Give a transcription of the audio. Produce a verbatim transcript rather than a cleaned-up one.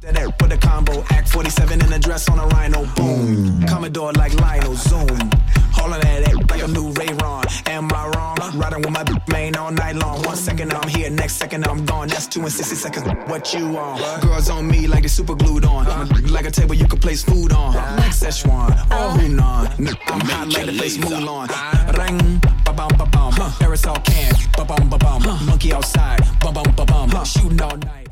That air with a combo, Act forty-seven in a dress on a rhino, boom. Commodore like Lionel, zoom. Holding that air like a new Ray-Ron. Am I wrong? Riding with my main all night long. One second I'm here, next second I'm gone. That's two and sixty seconds. What you on? Girls on me like they super glued on. Like a table you can place food on. Like Szechuan, oh Hunan. I'm hot like the place Mulan. Ring, ba-bum, ba-bum. Aerosol can, ba-bum, ba-bum. Monkey outside, ba-bum, ba-bum. Shooting all night.